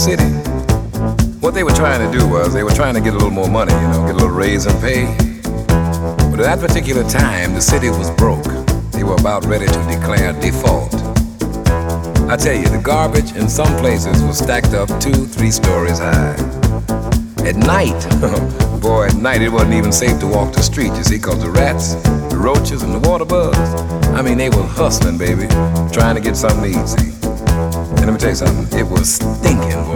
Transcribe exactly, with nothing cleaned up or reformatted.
city. What they were trying to do was they were trying to get a little more money, you know, get a little raise in pay. But at that particular time, the city was broke. They were about ready to declare default. I tell you, the garbage in some places was stacked up two, three stories high. At night, boy, at night it wasn't even safe to walk the street, you see, because the rats, the roaches, and the water bugs, I mean, they were hustling, baby, trying to get something to eat, see. And let me tell you something, it was stinking, boy.